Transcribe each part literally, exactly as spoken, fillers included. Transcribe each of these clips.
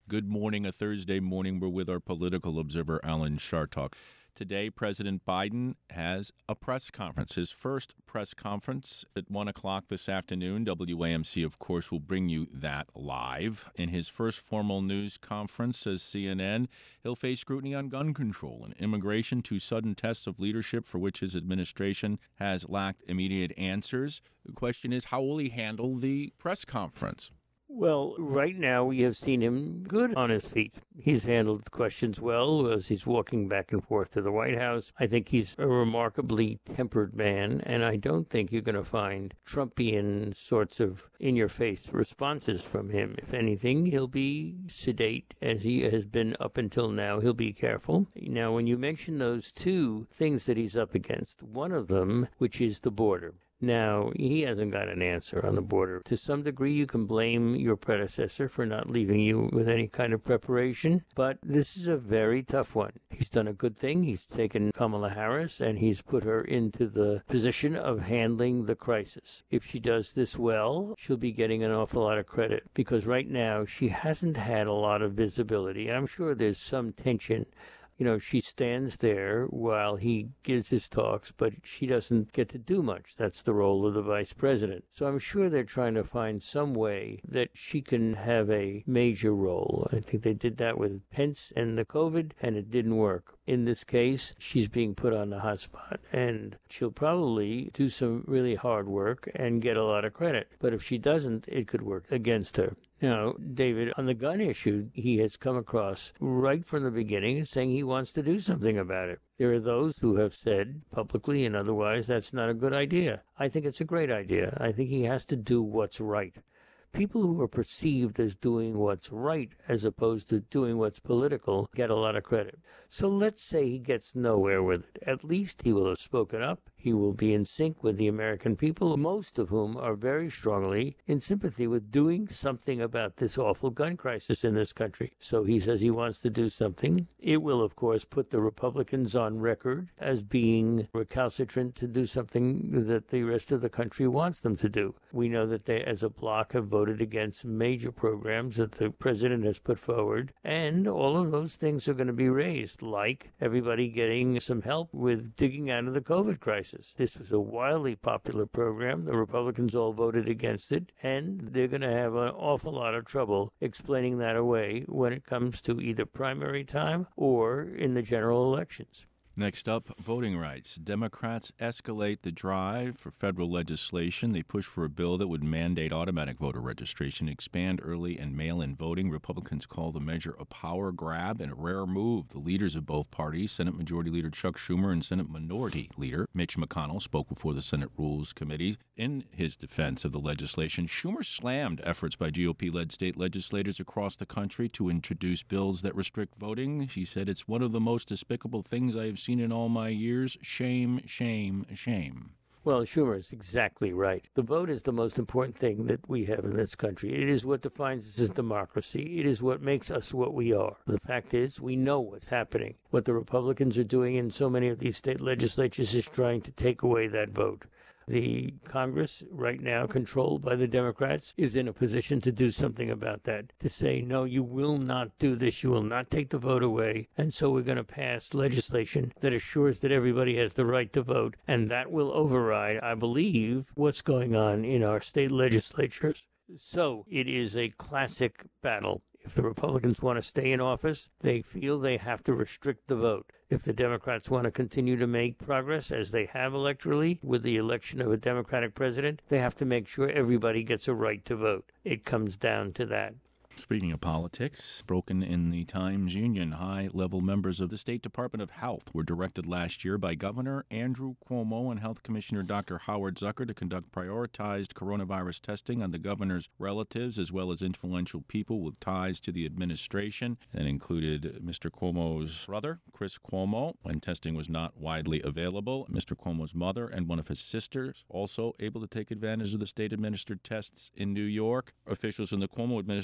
Good morning, a Thursday morning. We're with our political observer, Alan Chartock. Today, President Biden has a press conference, his first press conference at one o'clock this afternoon. W A M C, of course, will bring you that live. In his first formal news conference, says C N N, he'll face scrutiny on gun control and immigration, two sudden tests of leadership for which his administration has lacked immediate answers. The question is, how will he handle the press conference? Well, right now we have seen him good on his feet. He's handled questions well as he's walking back and forth to the White House. I think he's a remarkably tempered man, and I don't think you're going to find Trumpian sorts of in-your-face responses from him. If anything, he'll be sedate, as he has been up until now. He'll be careful. Now, when you mention those two things that he's up against, one of them, which is the border. Now, he hasn't got an answer on the border. To some degree, you can blame your predecessor for not leaving you with any kind of preparation, but this is a very tough one. He's done a good thing. He's taken Kamala Harris, and he's put her into the position of handling the crisis. If she does this well, she'll be getting an awful lot of credit, because right now, she hasn't had a lot of visibility. I'm sure there's some tension. You know, she stands there while he gives his talks, but she doesn't get to do much. That's the role of the vice president. So I'm sure they're trying to find some way that she can have a major role. I think they did that with Pence and the COVID, and it didn't work. In this case, she's being put on the hot spot, and she'll probably do some really hard work and get a lot of credit. But if she doesn't, it could work against her. Now, David, on the gun issue, he has come across right from the beginning saying he wants to do something about it. There are those who have said publicly and otherwise that's not a good idea. I think it's a great idea. I think he has to do what's right. People who are perceived as doing what's right as opposed to doing what's political get a lot of credit. So let's say he gets nowhere with it. At least he will have spoken up. He will be in sync with the American people, most of whom are very strongly in sympathy with doing something about this awful gun crisis in this country. So he says he wants to do something. It will, of course, put the Republicans on record as being recalcitrant to do something that the rest of the country wants them to do. We know that they, as a bloc, have voted against major programs that the president has put forward, and all of those things are going to be raised, like everybody getting some help with digging out of the COVID crisis. This was a wildly popular program. The Republicans all voted against it, and they're going to have an awful lot of trouble explaining that away when it comes to either primary time or in the general elections. Next up, voting rights. Democrats escalate the drive for federal legislation. They push for a bill that would mandate automatic voter registration, expand early and mail-in voting. Republicans call the measure a power grab and a rare move. The leaders of both parties, Senate Majority Leader Chuck Schumer and Senate Minority Leader Mitch McConnell, spoke before the Senate Rules Committee in his defense of the legislation. Schumer slammed efforts by G O P-led state legislators across the country to introduce bills that restrict voting. He said, "It's one of the most despicable things I have seen in all my years. Shame, shame, shame." Well, Schumer is exactly right. The vote is the most important thing that we have in this country. It is what defines us as democracy. It is what makes us what we are. The fact is, we know what's happening. What the Republicans are doing in so many of these state legislatures is trying to take away that vote. The Congress, right now controlled by the Democrats, is in a position to do something about that, to say, no, you will not do this, you will not take the vote away, and so we're going to pass legislation that assures that everybody has the right to vote, and that will override, I believe, what's going on in our state legislatures. So it is a classic battle. If the Republicans want to stay in office, they feel they have to restrict the vote. If the Democrats want to continue to make progress, as they have electorally, with the election of a Democratic president, they have to make sure everybody gets a right to vote. It comes down to that. Speaking of politics, broken in the Times Union, high-level members of the State Department of Health were directed last year by Governor Andrew Cuomo and Health Commissioner Doctor Howard Zucker to conduct prioritized coronavirus testing on the governor's relatives as well as influential people with ties to the administration. That included Mister Cuomo's brother, Chris Cuomo, when testing was not widely available. Mister Cuomo's mother and one of his sisters also able to take advantage of the state-administered tests in New York. Officials in the Cuomo administration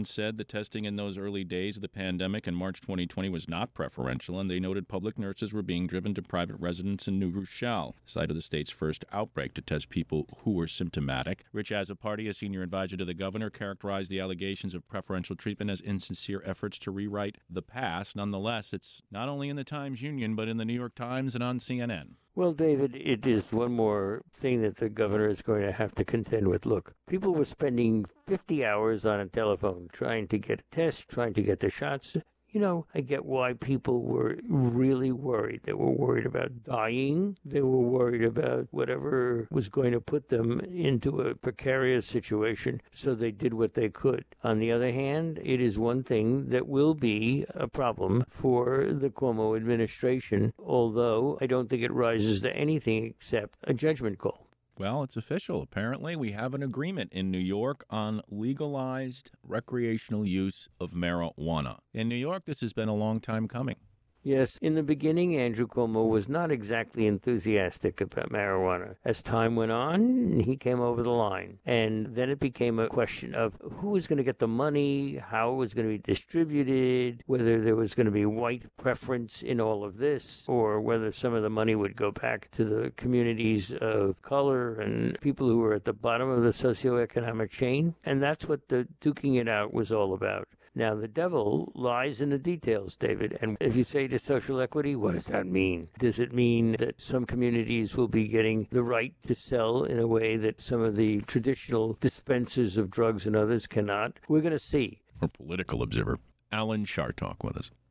said the testing in those early days of the pandemic in March twenty twenty was not preferential, and they noted public nurses were being driven to private residence in New Rochelle, site of the state's first outbreak, to test people who were symptomatic. Rich Azzopardi, a senior advisor to the governor, characterized the allegations of preferential treatment as insincere efforts to rewrite the past. Nonetheless, it's not only in the Times-Union, but in the New York Times and on C N N. Well, David, it is one more thing that the governor is going to have to contend with. Look, people were spending fifty hours on a telephone trying to get a test, trying to get the shots. You know, I get why people were really worried. They were worried about dying. They were worried about whatever was going to put them into a precarious situation, so they did what they could. On the other hand, it is one thing that will be a problem for the Cuomo administration, although I don't think it rises to anything except a judgment call. Well, it's official. Apparently, we have an agreement in New York on legalized recreational use of marijuana. In New York, this has been a long time coming. Yes, in the beginning, Andrew Cuomo was not exactly enthusiastic about marijuana. As time went on, he came over the line. And then it became a question of who was going to get the money, how it was going to be distributed, whether there was going to be white preference in all of this, or whether some of the money would go back to the communities of color and people who were at the bottom of the socioeconomic chain. And that's what the duking it out was all about. Now, the devil lies in the details, David. And if you say to social equity, what does that mean? Does it mean that some communities will be getting the right to sell in a way that some of the traditional dispensers of drugs and others cannot? We're going to see. Our political observer, Alan Chartock, with us.